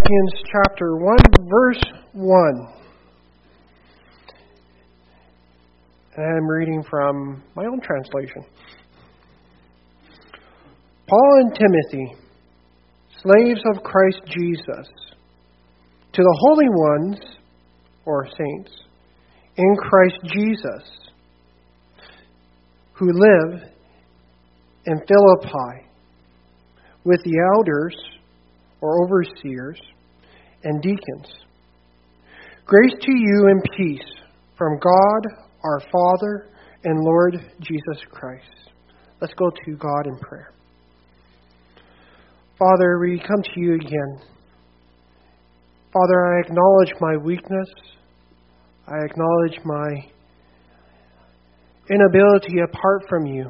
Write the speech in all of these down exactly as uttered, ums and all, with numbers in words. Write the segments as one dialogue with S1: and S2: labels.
S1: Philippians chapter one, verse one. And I'm reading from my own translation. Paul and Timothy, slaves of Christ Jesus, to the holy ones, or saints, in Christ Jesus, who live in Philippi, with the elders, or overseers, and deacons. Grace to you and peace from God, our Father, and Lord Jesus Christ. Let's go to God in prayer. Father, we come to you again. Father, I acknowledge my weakness. I acknowledge my inability apart from you.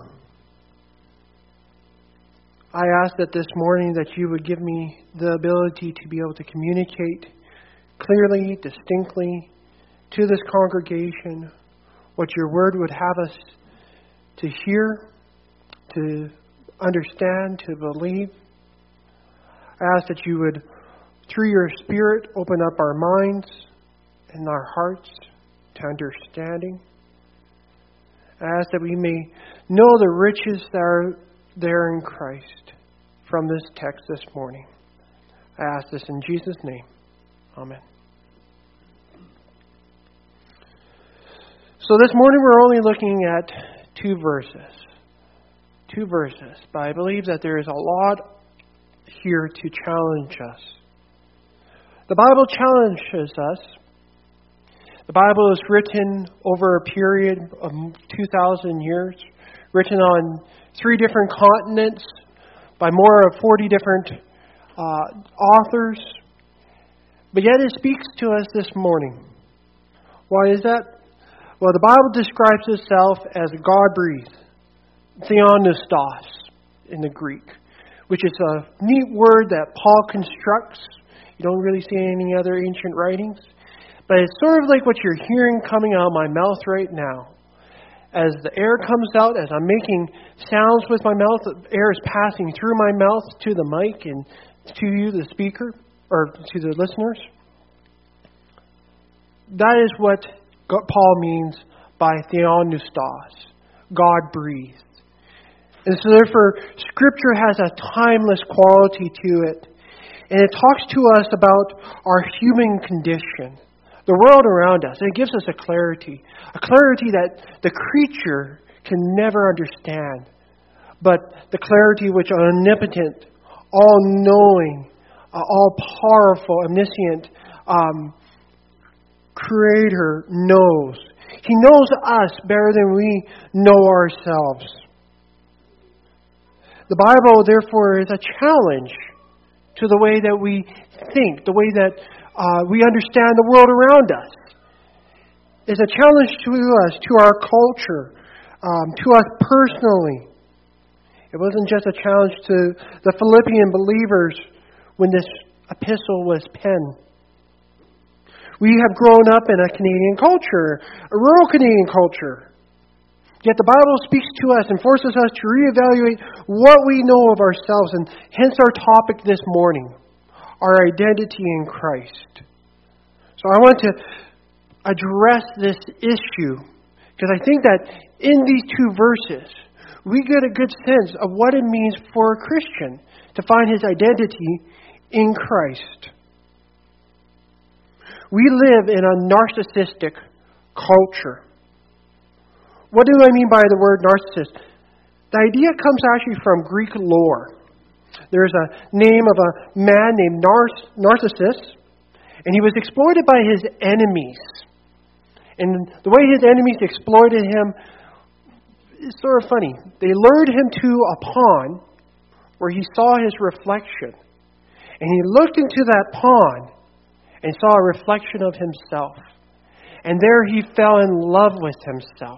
S1: I ask that this morning that you would give me the ability to be able to communicate clearly, distinctly to this congregation what your word would have us to hear, to understand, to believe. I ask that you would, through your Spirit, open up our minds and our hearts to understanding. I ask that we may know the riches that are there in Christ from this text this morning. I ask this in Jesus' name. Amen. So this morning we're only looking at two verses. Two verses. But I believe that there is a lot here to challenge us. The Bible challenges us. The Bible is written over a period of two thousand years, written on three different continents by more of forty different uh, authors. But yet it speaks to us this morning. Why is that? Well, the Bible describes itself as God-breathed, theopneustos in the Greek, which is a neat word that Paul constructs. You don't really see any other ancient writings. But it's sort of like what you're hearing coming out of my mouth right now. As the air comes out, as I'm making sounds with my mouth, the air is passing through my mouth to the mic and to you, the speaker, or to the listeners. That is what Paul means by theopneustos, God-breathed. And so therefore, Scripture has a timeless quality to it. And it talks to us about our human condition, the world around us. And it gives us a clarity, a clarity that the creature can never understand. But the clarity which omnipotent, all-knowing, uh, all-powerful, omniscient um, Creator knows. He knows us better than we know ourselves. The Bible, therefore, is a challenge to the way that we think, the way that uh, we understand the world around us. It's a challenge to us, to our culture, um, to us personally. It wasn't just a challenge to the Philippian believers when this epistle was penned. We have grown up in a Canadian culture, a rural Canadian culture. Yet the Bible speaks to us and forces us to reevaluate what we know of ourselves, and hence our topic this morning, our identity in Christ. So I want to address this issue because I think that in these two verses, we get a good sense of what it means for a Christian to find his identity in Christ. We live in a narcissistic culture. What do I mean by the word narcissist? The idea comes actually from Greek lore. There's a name of a man named Nar- Narcissus, and he was exploited by his enemies. And the way his enemies exploited him is sort of funny. They lured him to a pond where he saw his reflection. And he looked into that pond and saw a reflection of himself. And there he fell in love with himself.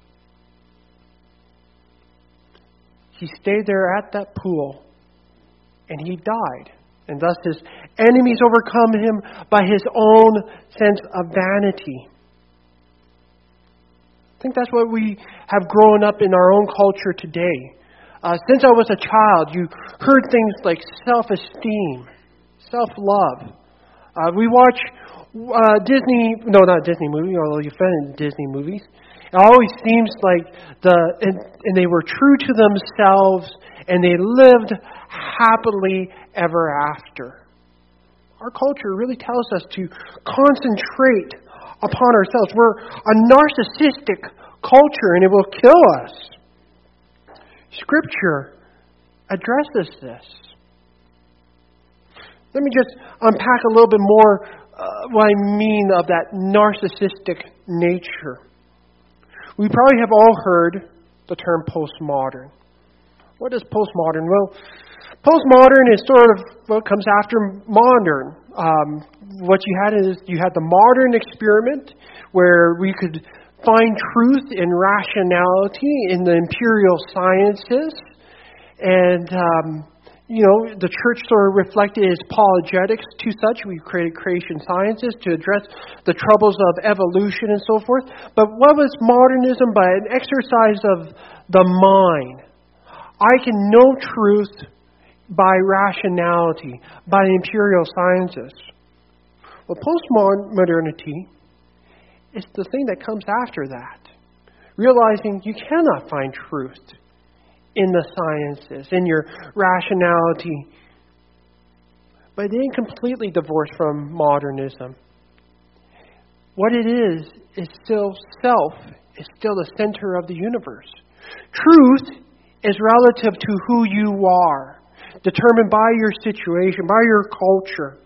S1: He stayed there at that pool, and he died. And thus his enemies overcome him by his own sense of vanity. I think that's what we have grown up in our own culture today. Uh, since I was a child, you heard things like self-esteem, self-love. Uh, we watch uh, Disney, no, not Disney movie, although you've been in Disney movies. It always seems like the, and, and they were true to themselves, and they lived happily ever after. Our culture really tells us to concentrate upon ourselves. We're a narcissistic culture, and it will kill us. Scripture addresses this. Let me just unpack a little bit more uh, what I mean of that narcissistic nature. We probably have all heard the term postmodern. What is postmodern? Well, postmodern is sort of what comes after modern. Um, what you had is you had the modern experiment where we could find truth in rationality in the imperial sciences. And, um, you know, the church sort of reflected its apologetics to such. We created creation sciences to address the troubles of evolution and so forth. But what was modernism but an exercise of the mind? I can know truth by rationality, by the imperial sciences. Well, postmodernity is the thing that comes after that. Realizing you cannot find truth in the sciences, in your rationality. But it ain't completely divorced from modernism. What it is, is still self, is still the center of the universe. Truth is relative to who you are, determined by your situation, by your culture.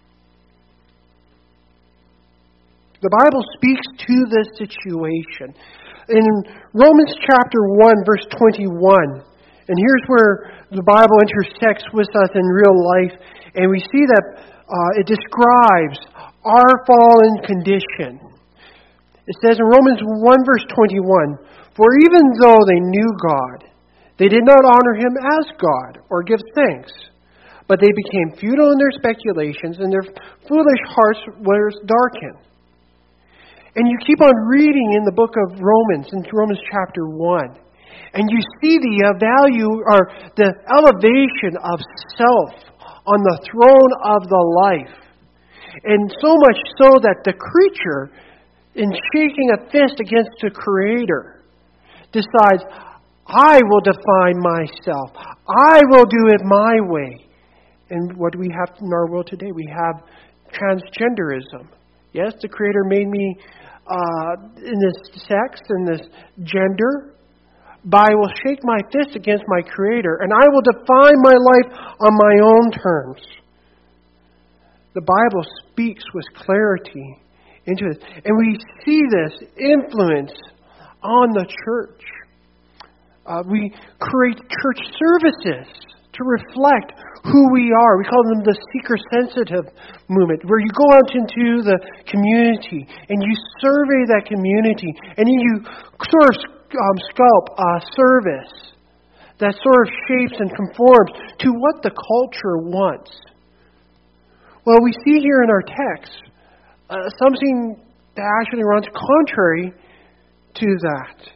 S1: The Bible speaks to this situation. In Romans chapter one, verse twenty-one, and here's where the Bible intersects with us in real life, and we see that uh, it describes our fallen condition. It says in Romans one, verse twenty-one, "For even though they knew God, they did not honor Him as God or give thanks, but they became futile in their speculations, and their foolish hearts were darkened." And you keep on reading in the book of Romans, in Romans chapter one, and you see the uh, value or the elevation of self on the throne of the life. And so much so that the creature, in shaking a fist against the Creator, decides, I will define myself. I will do it my way. And what do we have in our world today? We have transgenderism. Yes, the Creator made me uh, in this sex, in this gender, but I will shake my fist against my Creator, and I will define my life on my own terms. The Bible speaks with clarity into it. And we see this influence on the church. Uh, we create church services to reflect who we are. We call them the seeker-sensitive movement, where you go out into the community and you survey that community, and then you sort of um, sculpt a service that sort of shapes and conforms to what the culture wants. Well, we see here in our text uh, something that actually runs contrary to that.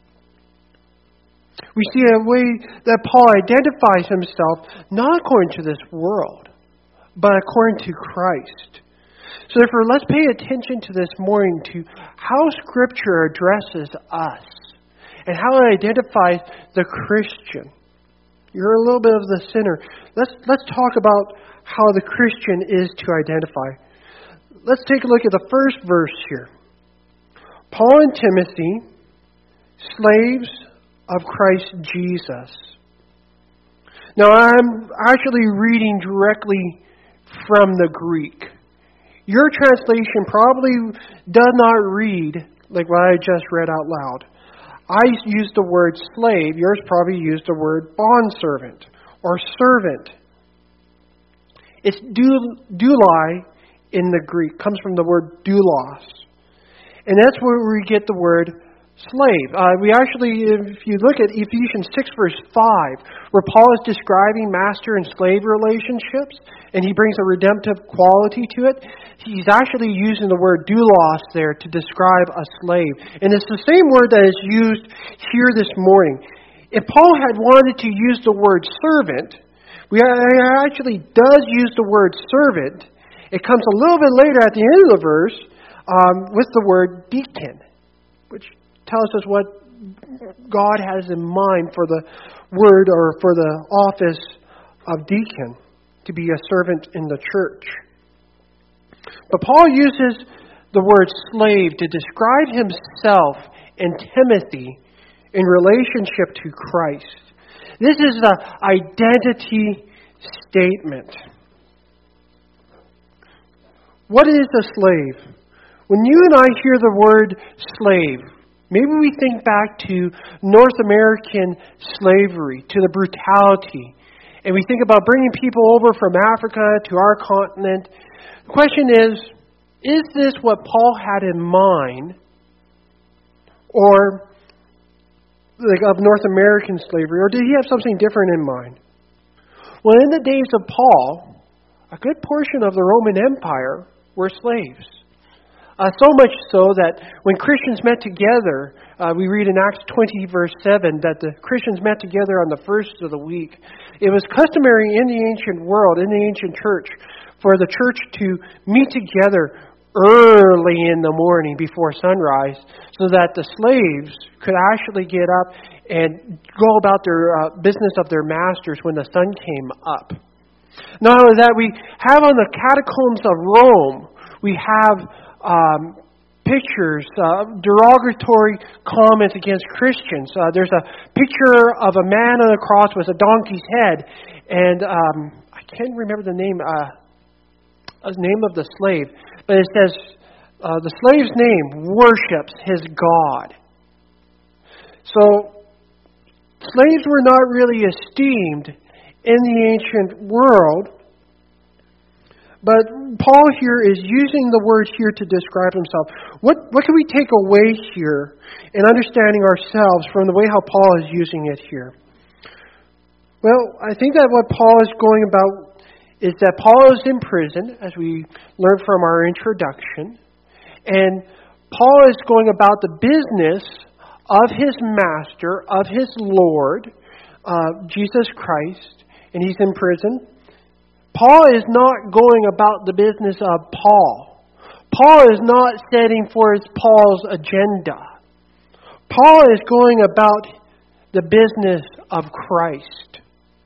S1: We see a way that Paul identifies himself not according to this world, but according to Christ. So therefore, let's pay attention to this morning to how Scripture addresses us and how it identifies the Christian. You're a little bit of the sinner. Let's let's talk about how the Christian is to identify. Let's take a look at the first verse here. Paul and Timothy, slaves of Christ Jesus. Now, I'm actually reading directly from the Greek. Your translation probably does not read like what I just read out loud. I used the word slave. Yours probably used the word bondservant or servant. It's doulai in the Greek. It comes from the word doulos. And that's where we get the word slave. Uh, we actually, if you look at Ephesians six verse five, where Paul is describing master and slave relationships, and he brings a redemptive quality to it, he's actually using the word doulos there to describe a slave. And it's the same word that is used here this morning. If Paul had wanted to use the word servant, We actually does use the word servant. It comes a little bit later at the end of the verse um, with the word deacon, which tells us what God has in mind for the word or for the office of deacon, to be a servant in the church. But Paul uses the word slave to describe himself and Timothy in relationship to Christ. This is the identity statement. What is a slave? When you and I hear the word slave, maybe we think back to North American slavery, to the brutality, and we think about bringing people over from Africa to our continent. The question is, is this what Paul had in mind, or like of North American slavery, or did he have something different in mind? Well, in the days of Paul, a good portion of the Roman Empire were slaves. Uh, so much so that when Christians met together, uh, we read in Acts twenty, verse seven, that the Christians met together on the first of the week. It was customary in the ancient world, in the ancient church, for the church to meet together early in the morning before sunrise so that the slaves could actually get up and go about their uh, business of their masters when the sun came up. Not only that, we have on the catacombs of Rome, we have um, pictures, uh, derogatory comments against Christians. Uh, there's a picture of a man on a cross with a donkey's head, and um, I can't remember the name, uh, the name of the slave, but it says uh, the slave's name worships his God. So slaves were not really esteemed in the ancient world. But Paul here is using the word here to describe himself. What what can we take away here in understanding ourselves from the way how Paul is using it here? Well, I think that what Paul is going about is that Paul is in prison, as we learned from our introduction. And Paul is going about the business of his master, of his Lord, uh, Jesus Christ, and he's in prison. Paul is not going about the business of Paul. Paul is not setting forth Paul's agenda. Paul is going about the business of Christ.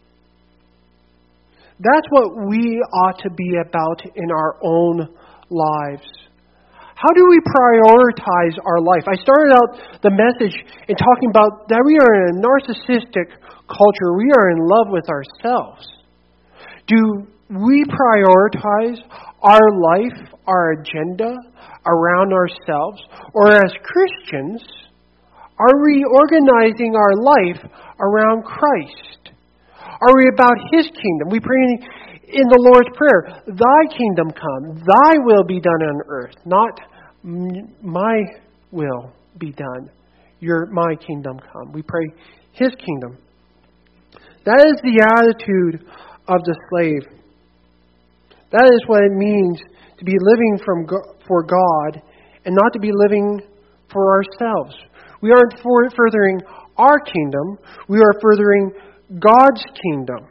S1: That's what we ought to be about in our own lives. How do we prioritize our life? I started out the message in talking about that we are in a narcissistic culture. We are in love with ourselves. Do we prioritize our life, our agenda around ourselves? Or as Christians, are we organizing our life around Christ? Are we about His kingdom? We pray in the Lord's Prayer, Thy kingdom come, Thy will be done on earth, not my will be done. Your my kingdom come. We pray His kingdom. That is the attitude of the slave. That is what it means to be living from for God and not to be living for ourselves. We aren't for furthering our kingdom. We are furthering God's kingdom.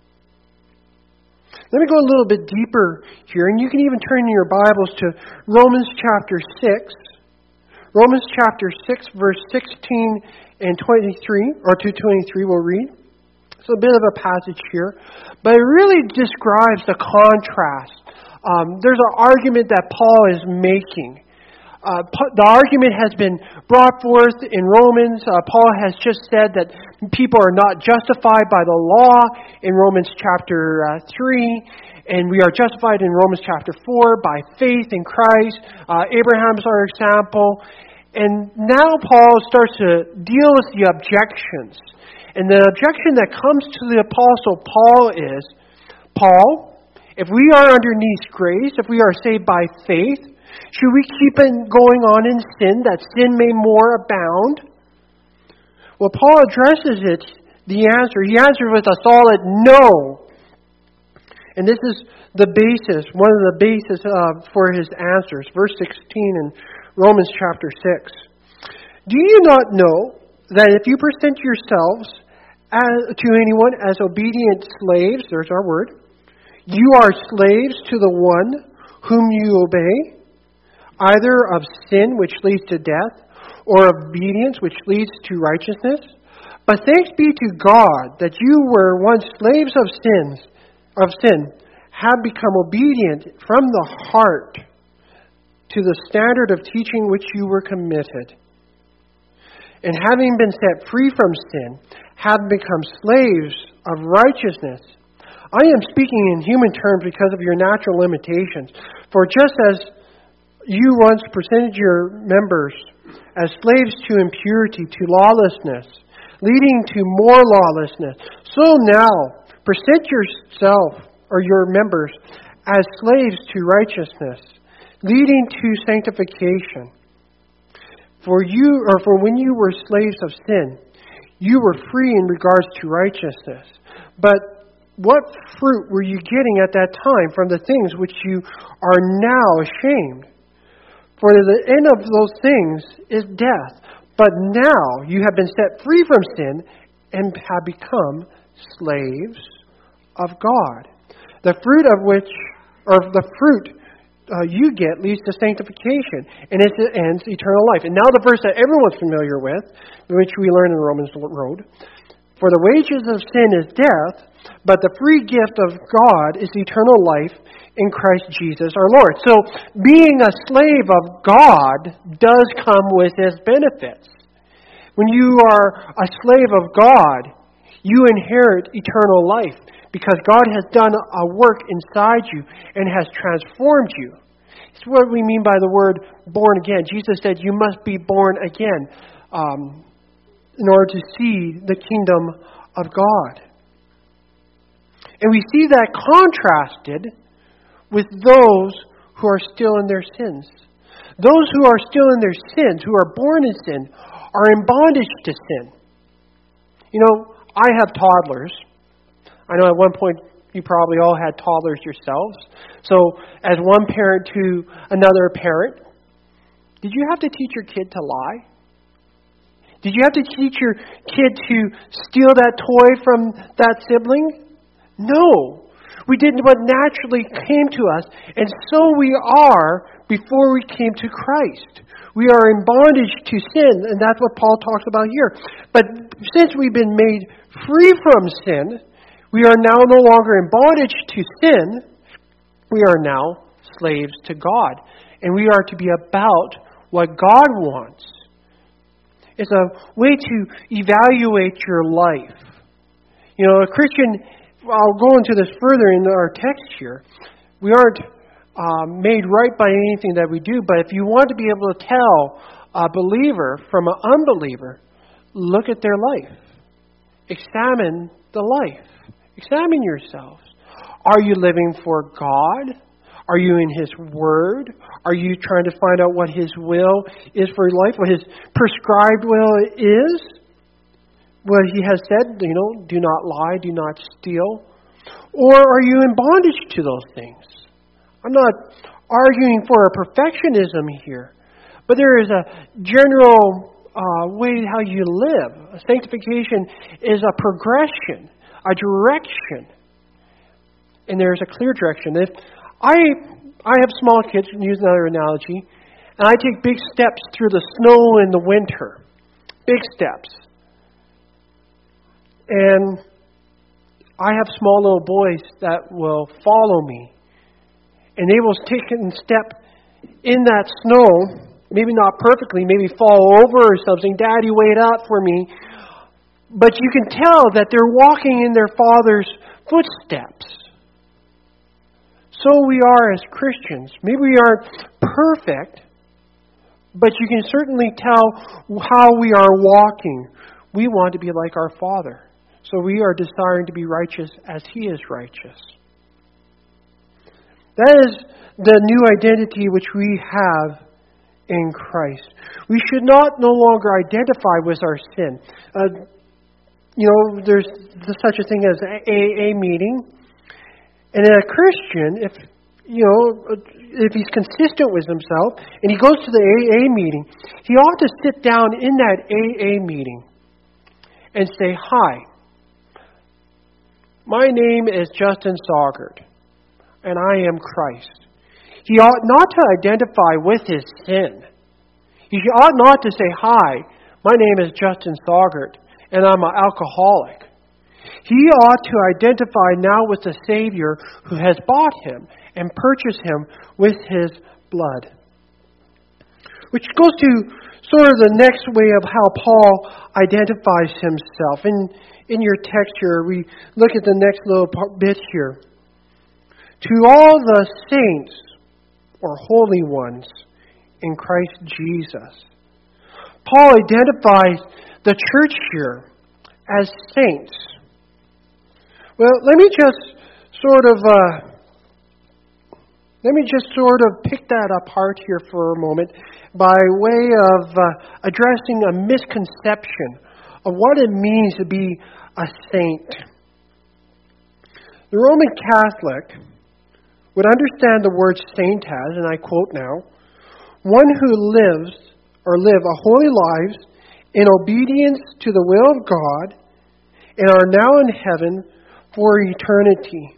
S1: Let me go a little bit deeper here, and you can even turn in your Bibles to Romans chapter six. Romans chapter six, verse sixteen and twenty-three, or to twenty-three we'll read. It's a bit of a passage here, but it really describes the contrast. Um, there's an argument that Paul is making. Uh, the argument has been brought forth in Romans. Uh, Paul has just said that people are not justified by the law in Romans chapter uh, three, and we are justified in Romans chapter four by faith in Christ. Uh, Abraham's our example. And now Paul starts to deal with the objections. And the objection that comes to the Apostle Paul is, Paul, if we are underneath grace, if we are saved by faith, should we keep it going on in sin, that sin may more abound? Well, Paul addresses it, the answer. He answers with a solid no. And this is the basis, one of the basis uh, for his answers. Verse sixteen in Romans chapter six. Do you not know that if you present yourselves as, to anyone as obedient slaves, there's our word. You are slaves to the one whom you obey, either of sin, which leads to death, or obedience, which leads to righteousness. But thanks be to God that you were once slaves of sins, of sin, have become obedient from the heart to the standard of teaching which you were committed. And having been set free from sin, have become slaves of righteousness. I am speaking in human terms because of your natural limitations. For just as you once presented your members as slaves to impurity, to lawlessness, leading to more lawlessness, so now present yourself or your members as slaves to righteousness, leading to sanctification. For you, or for when you were slaves of sin, you were free in regards to righteousness. But what fruit were you getting at that time from the things which you are now ashamed? For the end of those things is death. But now you have been set free from sin and have become slaves of God. The fruit of which, or the fruit uh, you get leads to sanctification, and it ends eternal life. And now the verse that everyone's familiar with, which we learn in the Romans Road. For the wages of sin is death, but the free gift of God is eternal life in Christ Jesus our Lord. So being a slave of God does come with His benefits. When you are a slave of God, you inherit eternal life because God has done a work inside you and has transformed you. It's what we mean by the word born again. Jesus said you must be born again um, in order to see the kingdom of God. And we see that contrasted with those who are still in their sins. Those who are still in their sins, who are born in sin, are in bondage to sin. You know, I have toddlers. I know at one point you probably all had toddlers yourselves. So as one parent to another parent, did you have to teach your kid to lie? Did you have to teach your kid to steal that toy from that sibling? No. We did what naturally came to us, and so we are before we came to Christ. We are in bondage to sin, and that's what Paul talks about here. But since we've been made free from sin, we are now no longer in bondage to sin. We are now slaves to God, and we are to be about what God wants. It's a way to evaluate your life. You know, a Christian, I'll go into this further in our text here. We aren't uh, made right by anything that we do, but if you want to be able to tell a believer from an unbeliever, look at their life. Examine the life. Examine yourselves. Are you living for God? Are you in His Word? Are you trying to find out what His will is for your life? What His prescribed will is? What He has said, you know, do not lie, do not steal. Or are you in bondage to those things? I'm not arguing for a perfectionism here, but there is a general uh, way how you live. Sanctification is a progression, a direction. And there's a clear direction. If I I have small kids, to use another analogy, and I take big steps through the snow in the winter. Big steps. And I have small little boys that will follow me. And they will take a step in that snow, maybe not perfectly, maybe fall over or something. Daddy, wait up for me. But you can tell that they're walking in their Father's footsteps. So we are as Christians. Maybe we aren't perfect, but you can certainly tell how we are walking. We want to be like our Father. So we are desiring to be righteous as He is righteous. That is the new identity which we have in Christ. We should not no longer identify with our sin. Uh, you know, there's such a thing as an A A meeting. And a Christian, if you know, if he's consistent with himself and he goes to the A A meeting, he ought to sit down in that A A meeting and say, "Hi, My name is Justin Saugert, and I am Christ. He ought not to identify with his sin. He ought not to say, hi, my name is Justin Saugert, and I'm an alcoholic. He ought to identify now with the Savior who has bought him and purchased him with his blood. Which goes to sort of the next way of how Paul identifies himself. In, in your text here, we look at the next little bit here. To all the saints, or holy ones, in Christ Jesus. Paul identifies the church here as saints. Well, let me just sort of uh, let me just sort of pick that apart here for a moment by way of uh, addressing a misconception of what it means to be a saint. The Roman Catholic would understand the word saint as, and I quote now, one who lives or live a holy lives in obedience to the will of God and are now in heaven for eternity.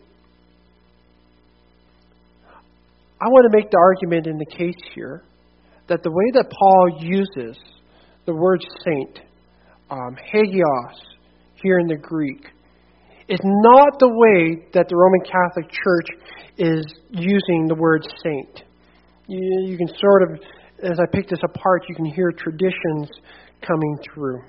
S1: I want to make the argument in the case here that the way that Paul uses the word saint, um, hagios, here in the Greek, is not the way that the Roman Catholic Church is using the word saint. You, you can sort of, as I pick this apart, you can hear traditions coming through.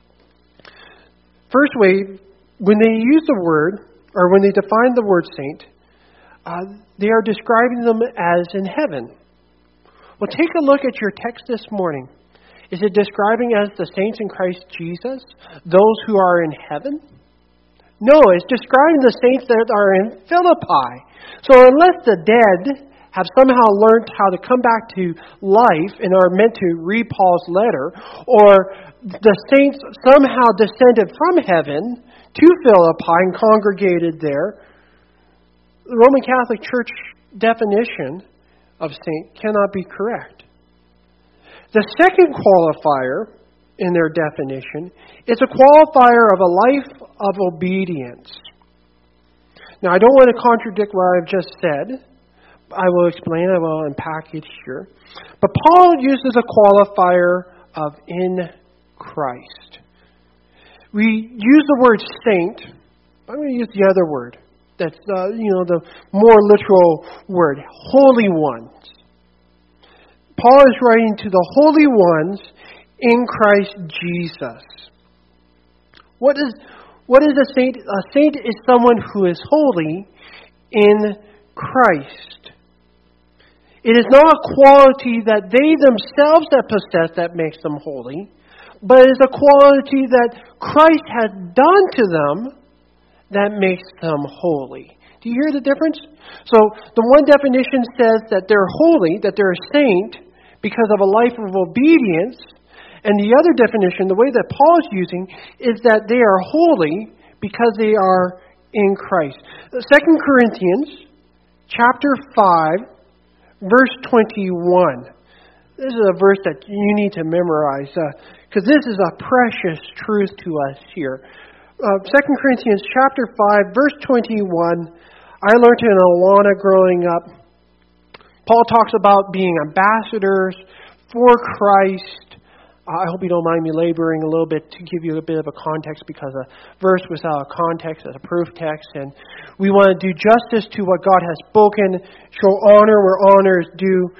S1: First way, when they use the word, or when they define the word saint, uh, they are describing them as in heaven. Well, take a look at your text this morning. Is it describing as the saints in Christ Jesus, those who are in heaven? No, it's describing the saints that are in Philippi. So unless the dead have somehow learned how to come back to life and are meant to read Paul's letter, or the saints somehow descended from heaven to Philippi and congregated there, the Roman Catholic Church definition of saint cannot be correct. The second qualifier in their definition is a qualifier of a life of obedience. Now, I don't want to contradict what I've just said. I will explain, I will unpack it here. But Paul uses a qualifier of in Christ. We use the word saint. I'm going to use the other word. That's, uh, you know, the more literal word, holy ones. Paul is writing to the holy ones in Christ Jesus. What is, what is a saint? A saint is someone who is holy in Christ. It is not a quality that they themselves that possess that makes them holy, but it is a quality that Christ has done to them that makes them holy. Do you hear the difference? So the one definition says that they're holy, that they're a saint because of a life of obedience. And the other definition, the way that Paul is using, is that they are holy because they are in Christ. Second Corinthians chapter five, verse twenty-one. This is a verse that you need to memorize because uh, this is a precious truth to us here. Uh, Second Corinthians chapter five, verse twenty-one. I learned it in Awana growing up. Paul talks about being ambassadors for Christ. Uh, I hope you don't mind me laboring a little bit to give you a bit of a context, because a verse without a context is a proof text, and we want to do justice to what God has spoken, show honor where honor is due.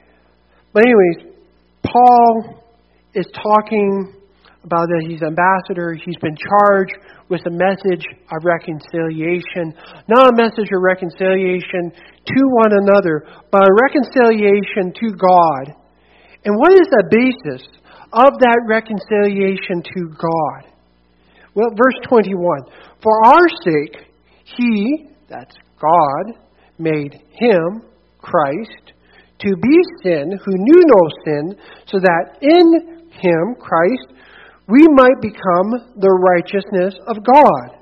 S1: But anyways, Paul is talking about that he's ambassador. He's been charged with a message of reconciliation. Not a message of reconciliation to one another, but a reconciliation to God. And what is the basis of that reconciliation to God? Well, verse twenty-one. For our sake, He, that's God, made Him, Christ, to be sin who knew no sin, so that in Him, Christ, we might become the righteousness of God.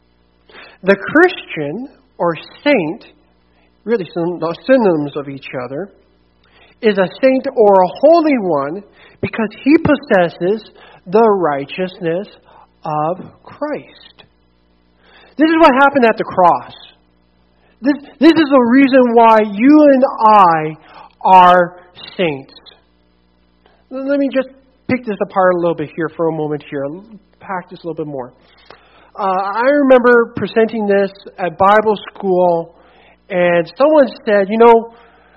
S1: The Christian, or saint, really synonyms of each other, is a saint or a holy one because he possesses the righteousness of Christ. This is what happened at the cross. This, this is the reason why you and I are saints. Let me just pick this apart a little bit here for a moment here. Pack this a little bit more. Uh, I remember presenting this at Bible school, and someone said, you know,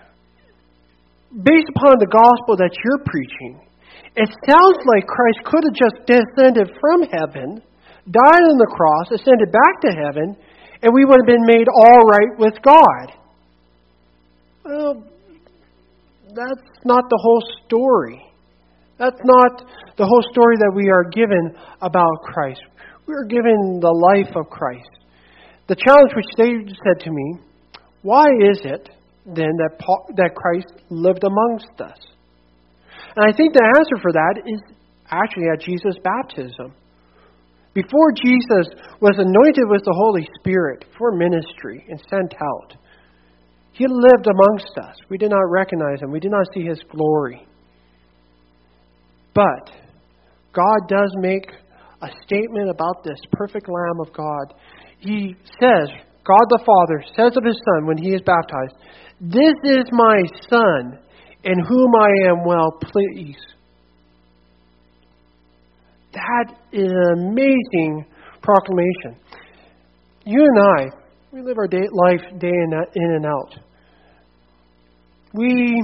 S1: based upon the gospel that you're preaching, it sounds like Christ could have just descended from heaven, died on the cross, ascended back to heaven, and we would have been made all right with God. Well, that's not the whole story. That's not the whole story that we are given about Christ. We are given the life of Christ. The challenge which they said to me, why is it then that Paul, that Christ lived amongst us? And I think the answer for that is actually at Jesus' baptism. Before Jesus was anointed with the Holy Spirit for ministry and sent out, He lived amongst us. We did not recognize Him. We did not see His glory. But God does make a statement about this perfect Lamb of God. He says, God the Father says of His Son when He is baptized, "This is my Son, in whom I am well pleased." That is an amazing proclamation. You and I, we live our day, life day in, in and out. We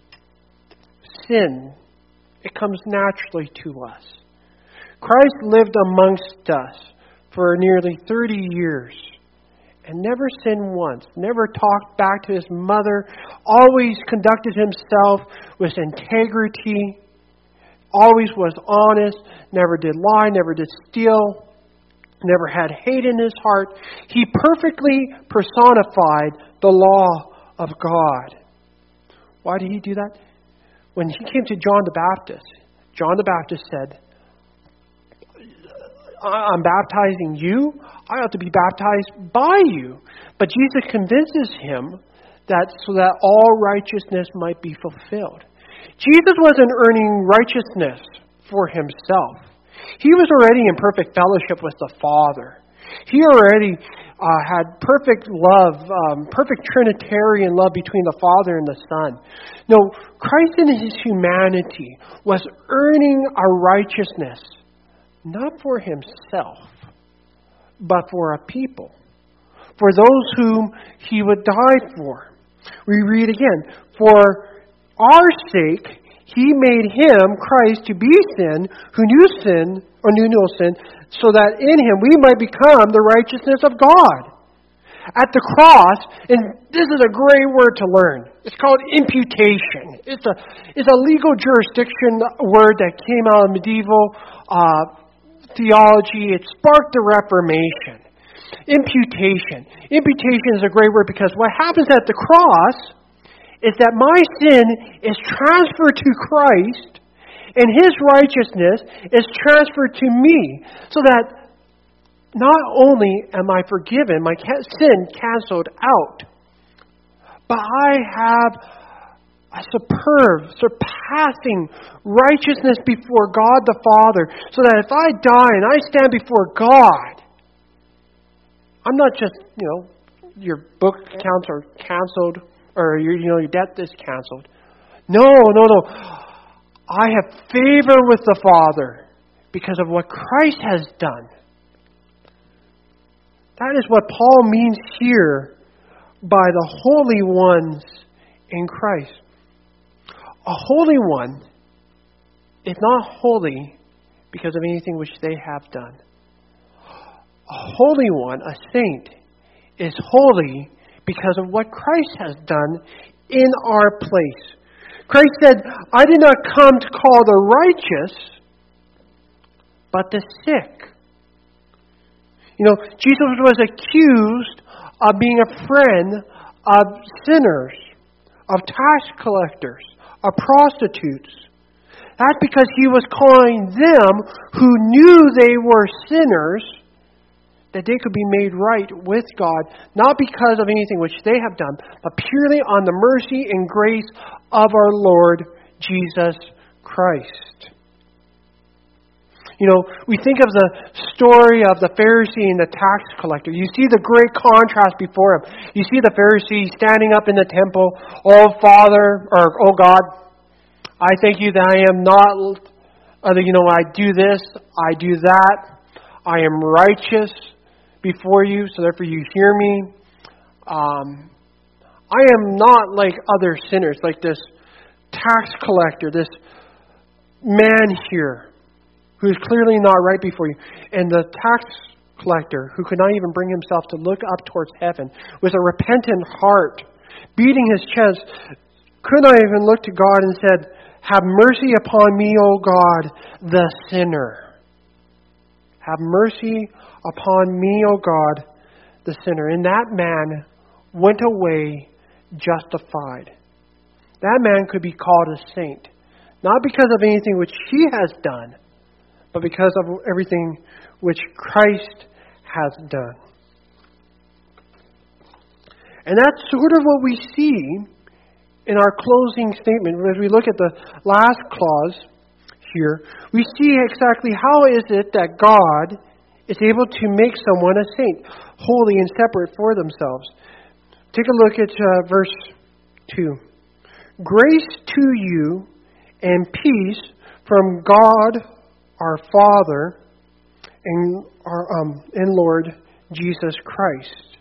S1: sin. It comes naturally to us. Christ lived amongst us for nearly thirty years and never sinned once, never talked back to His mother, always conducted Himself with integrity, always was honest, never did lie, never did steal, never had hate in His heart. He perfectly personified the law of God. Why did He do that? When He came to John the Baptist, John the Baptist said, I'm baptizing you. I ought to be baptized by you. But Jesus convinces him that so that all righteousness might be fulfilled. Jesus wasn't earning righteousness for Himself. He was already in perfect fellowship with the Father. He already uh, had perfect love, um, perfect Trinitarian love between the Father and the Son. No, Christ in His humanity was earning a righteousness, not for Himself, but for a people, for those whom He would die for. We read again, for our sake He made Him, Christ, to be sin, who knew sin, or knew no sin, so that in Him we might become the righteousness of God. At the cross, and this is a great word to learn, it's called imputation. It's a, it's a legal jurisdiction word that came out of medieval uh, theology. It sparked the Reformation. Imputation. Imputation is a great word because what happens at the cross is that my sin is transferred to Christ and His righteousness is transferred to me, so that not only am I forgiven, my sin canceled out, but I have a superb, surpassing righteousness before God the Father, so that if I die and I stand before God, I'm not just, you know, your book accounts are canceled, or your, you know, your debt is canceled. No, no, no. I have favor with the Father because of what Christ has done. That is what Paul means here by the holy ones in Christ. A holy one is not holy because of anything which they have done. A holy one, a saint, is holy because of what Christ has done in our place. Christ said, I did not come to call the righteous, but the sick. You know, Jesus was accused of being a friend of sinners, of tax collectors, of prostitutes. That's because He was calling them who knew they were sinners, that they could be made right with God, not because of anything which they have done, but purely on the mercy and grace of our Lord Jesus Christ. You know, we think of the story of the Pharisee and the tax collector. You see the great contrast before him. You see the Pharisee standing up in the temple, "Oh, Father," or "Oh, God, I thank you that I am not, uh, you know, I do this, I do that. I am righteous before you, so therefore you hear me. Um, I am not like other sinners," like this tax collector, this man here who is clearly not right before you. And the tax collector, who could not even bring himself to look up towards heaven, with a repentant heart, beating his chest, could not even look to God and said, "Have mercy upon me, O God, the sinner. Have mercy upon me, O God, the sinner." And that man went away justified. That man could be called a saint, not because of anything which he has done, but because of everything which Christ has done. And that's sort of what we see in our closing statement. As we look at the last clause here, we see exactly how is it that God is able to make someone a saint, holy and separate for themselves. Take a look at uh, verse two. "Grace to you and peace from God our Father and our um, and Lord Jesus Christ."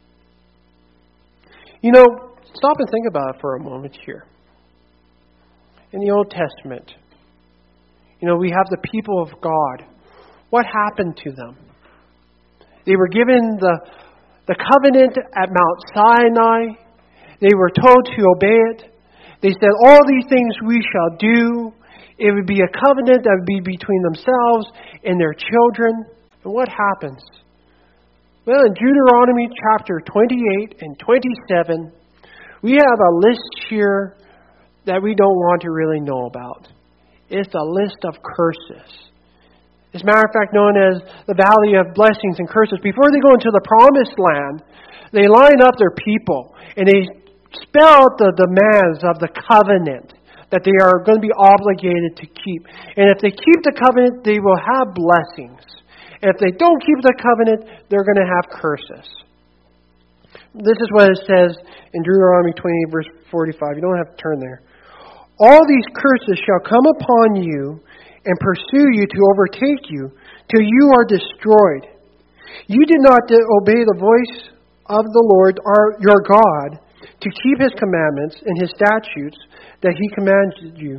S1: You know, stop and think about it for a moment here. In the Old Testament, you know, we have the people of God. What happened to them? They were given the, the covenant at Mount Sinai. They were told to obey it. They said, "All these things we shall do." It would be a covenant that would be between themselves and their children. And what happens? Well, in Deuteronomy chapter twenty-eight and twenty-seven, we have a list here that we don't want to really know about. It's a list of curses. As a matter of fact, known as the Valley of Blessings and Curses. Before they go into the Promised Land, they line up their people and they spell out the demands of the covenant that they are going to be obligated to keep. And if they keep the covenant, they will have blessings. And if they don't keep the covenant, they're going to have curses. This is what it says in Deuteronomy twenty-eight, verse forty-five. You don't have to turn there. "All these curses shall come upon you and pursue you to overtake you till you are destroyed. You did not obey the voice of the Lord our, your God to keep His commandments and His statutes that He commanded you."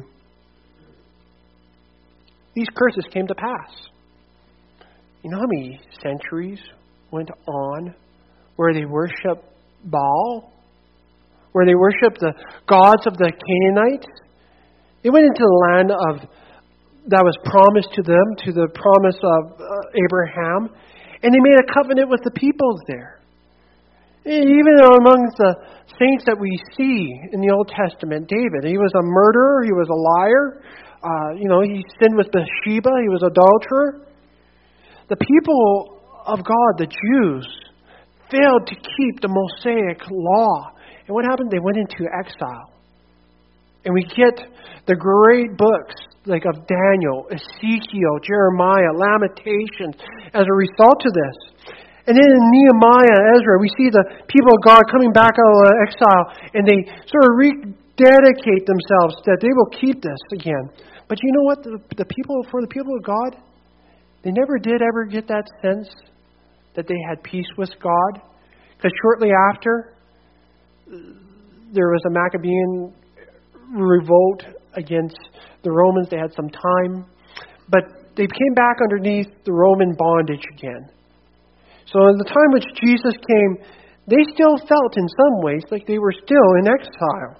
S1: These curses came to pass. You know how many centuries went on where they worshiped Baal? Where they worshiped the gods of the Canaanites? They went into the land of that was promised to them, to the promise of uh, Abraham, and they made a covenant with the peoples there. Even among the saints that we see in the Old Testament, David, he was a murderer, he was a liar, uh, you know, he sinned with Bathsheba, he was an adulterer. The people of God, the Jews, failed to keep the Mosaic law. And what happened? They went into exile. And we get the great books like of Daniel, Ezekiel, Jeremiah, Lamentations as a result of this. And then in Nehemiah, Ezra, we see the people of God coming back out of exile, and they sort of rededicate themselves that they will keep this again. But you know what? The, the people, for the people of God, they never did ever get that sense that they had peace with God. Because shortly after, there was a Maccabean revolt against the Romans. They had some time. But they came back underneath the Roman bondage again. So in the time which Jesus came, they still felt in some ways like they were still in exile.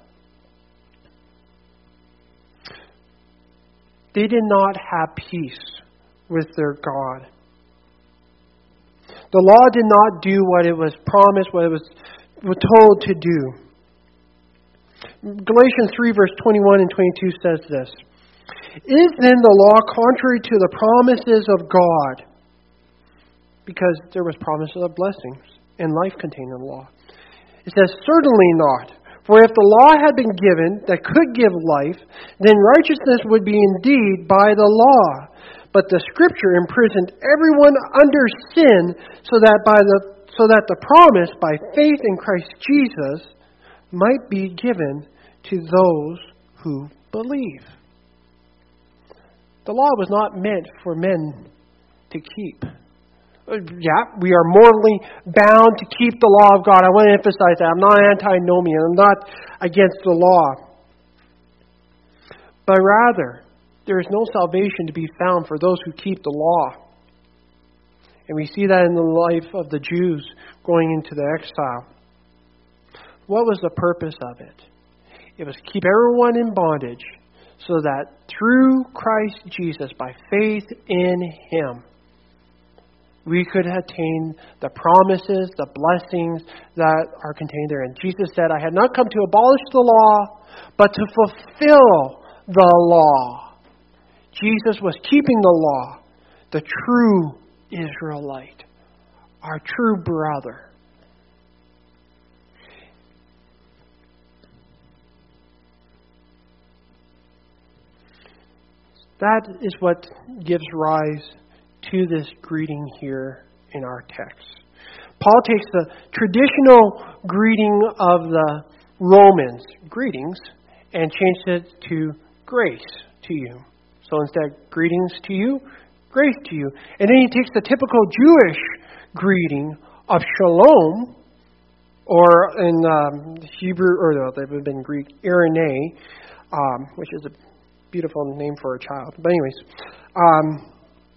S1: They did not have peace with their God. The law did not do what it was promised, what it was, was told to do. Galatians three, verse twenty-one and twenty-two says this: "Is then the law contrary to the promises of God?" Because there was promises of blessings and life contained in the law. It says, "Certainly not. For if the law had been given that could give life, then righteousness would be indeed by the law. But the Scripture imprisoned everyone under sin so that by the so that the promise by faith in Christ Jesus might be given to those who believe. The law was not meant for men to keep. Yeah, we are morally bound to keep the law of God. I want to emphasize that. I'm not antinomian. I'm not against the law. But rather, there is no salvation to be found for those who keep the law. And we see that in the life of the Jews going into the exile. What was the purpose of it? It was to keep everyone in bondage so that through Christ Jesus, by faith in Him, we could attain the promises, the blessings that are contained therein. Jesus said, I had not come to abolish the law, but to fulfill the law. Jesus was keeping the law, the true Israelite, our true brother. That is what gives rise to this greeting here in our text. Paul takes the traditional greeting of the Romans, greetings, and changes it to grace to you. So instead, greetings to you, grace to you. And then he takes the typical Jewish greeting of shalom, or in um, Hebrew, or no, that would have been Greek, irene, um, which is a beautiful name for a child. But anyways, um,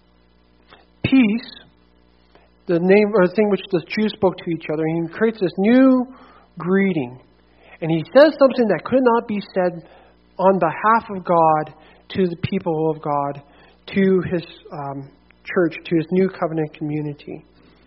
S1: peace, the name or the thing which the Jews spoke to each other, and he creates this new greeting. And he says something that could not be said on behalf of God to the people of God, to His um, church, to His new covenant community.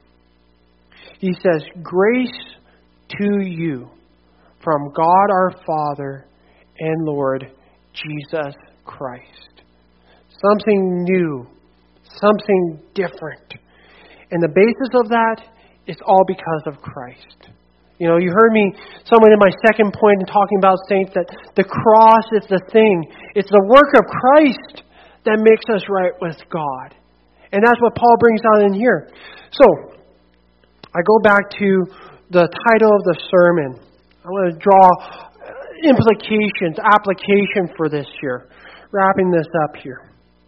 S1: He says, grace to you from God our Father and Lord Jesus Christ. Something new. Something different. And the basis of that is all because of Christ. You know, you heard me somewhat in my second point in talking about saints that the cross is the thing. It's the work of Christ that makes us right with God. And that's what Paul brings out in here. So, I go back to the title of the sermon. I want to draw implications, application for this here. Wrapping this up here.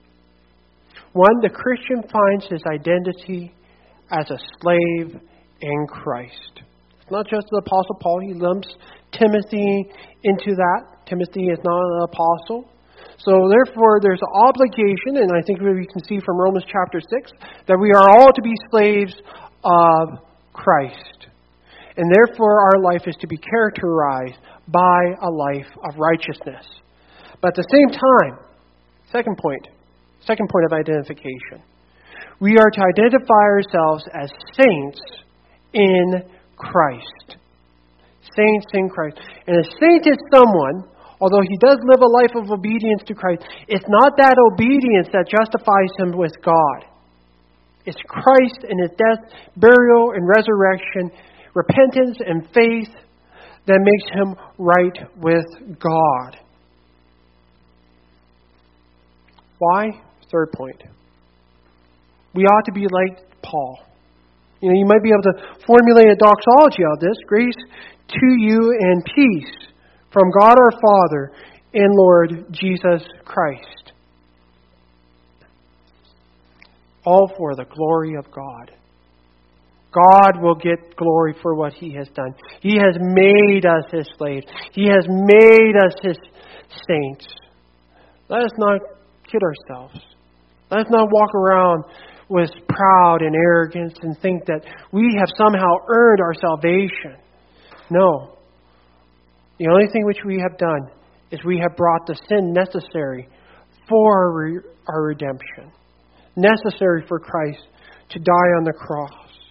S1: One, the Christian finds his identity as a slave in Christ. It's not just the Apostle Paul. He lumps Timothy into that. Timothy is not an apostle. So therefore, there's an obligation, and I think we can see from Romans chapter six, that we are all to be slaves of Christ. And therefore, our life is to be characterized by a life of righteousness. But at the same time, second point, second point of identification, we are to identify ourselves as saints in Christ. Saints in Christ. And a saint is someone, although he does live a life of obedience to Christ, it's not that obedience that justifies him with God. It's Christ and His death, burial, and resurrection, repentance and faith that makes him right with God. Why? Third point. We ought to be like Paul. You know, you might be able to formulate a doxology of this. Grace to you and peace from God our Father and Lord Jesus Christ. All for the glory of God. God will get glory for what He has done. He has made us His slaves. He has made us His saints. Let us not kid ourselves. Let us not walk around with proud and arrogance and think that we have somehow earned our salvation. No. The only thing which we have done is we have brought the sin necessary for our, re- our redemption. Necessary for Christ to die on the cross.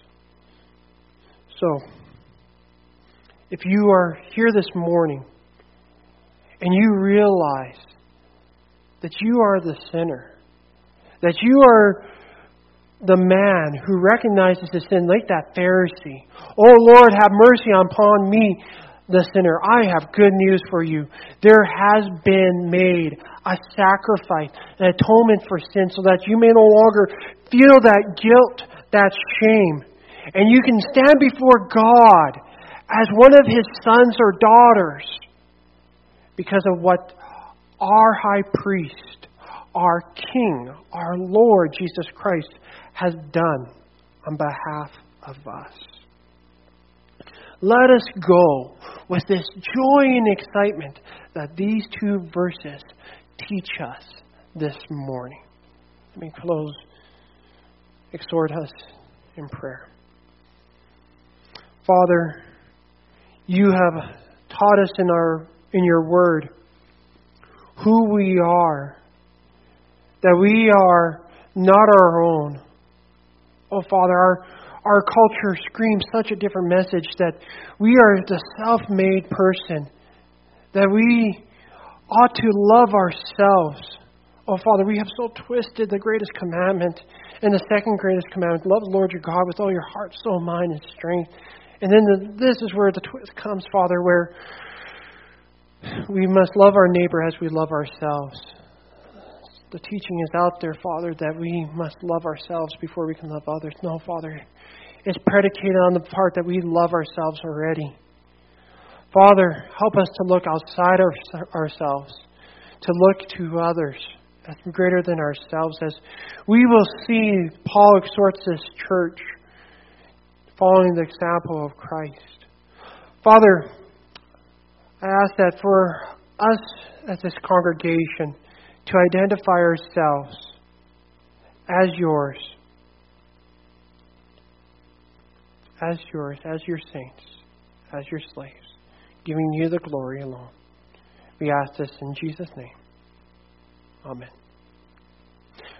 S1: So, if you are here this morning and you realize that you are the sinner, that you are the man who recognizes his sin like that Pharisee. Oh Lord, have mercy upon me, the sinner, I have good news for you. There has been made a sacrifice, an atonement for sin, so that you may no longer feel that guilt, that shame. And you can stand before God as one of His sons or daughters because of what our high priest, our King, our Lord Jesus Christ has done on behalf of us. Let us go with this joy and excitement that these two verses teach us this morning. Let me close, exhort us in prayer. Father, you have taught us in our in your word who we are, that we are not our own. Oh, Father, our, our culture screams such a different message that we are the self-made person, that we ought to love ourselves. Oh, Father, we have so twisted the greatest commandment and the second greatest commandment, love the Lord your God with all your heart, soul, mind, and strength. And then the, this is where the twist comes, Father, where we must love our neighbor as we love ourselves. The teaching is out there, Father, that we must love ourselves before we can love others. No, Father, it's predicated on the part that we love ourselves already. Father, help us to look outside our, ourselves, to look to others as greater than ourselves, as we will see Paul exhorts this church following the example of Christ. Father, I ask that for us as this congregation to identify ourselves as yours, as yours, as your saints, as your slaves, giving you the glory alone. We ask this in Jesus' name. Amen.